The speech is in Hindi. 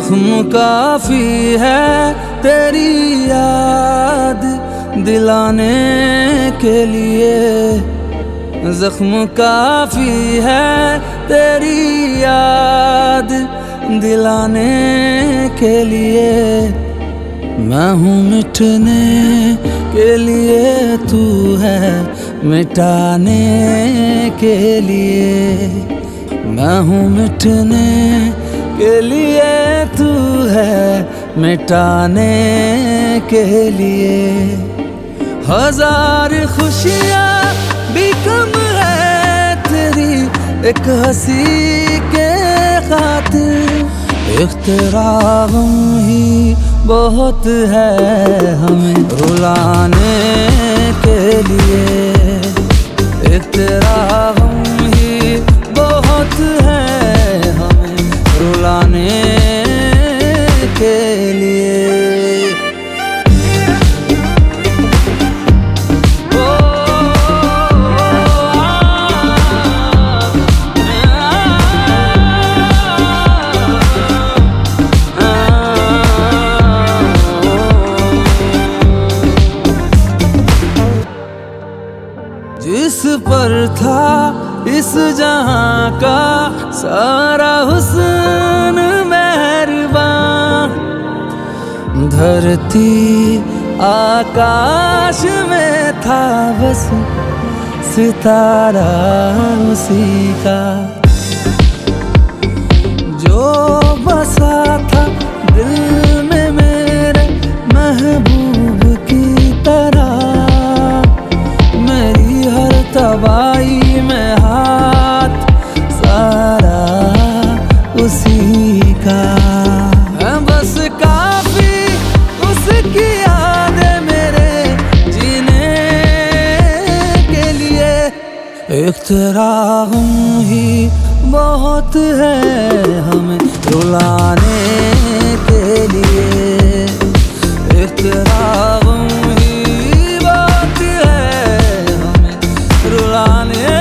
जख्म काफी है तेरी याद दिलाने के लिए, जख्म काफी है तेरी याद दिलाने के लिए। मैं हूँ मिटने के लिए, तू है मिटाने के लिए। मैं हूँ मिटने के लिए, तू है मिटाने के लिए। हजार खुशियाँ भी कम है तेरी एक हंसी के खातिर, एक तेरा गम ही बहुत है हमें रुलाने के लिए। एक तेरा गम ही बहुत है हमें रुलाने के लिए। जिस पर था इस जहां का सारा हुस्न मेहरबान, धरती आकाश में था बस सितारा उसी का, जो बसा था दिल में मेरे महबूब की तरह। मेरी हर तबाही में हाथ सारा उसी का है, बस काफी उसकी यादें मेरे जीने के लिए। एक तेरा गम ही बहुत है हमें रुलाने के लिए। एक तेरा गम ही बहुत है हमें रुलाने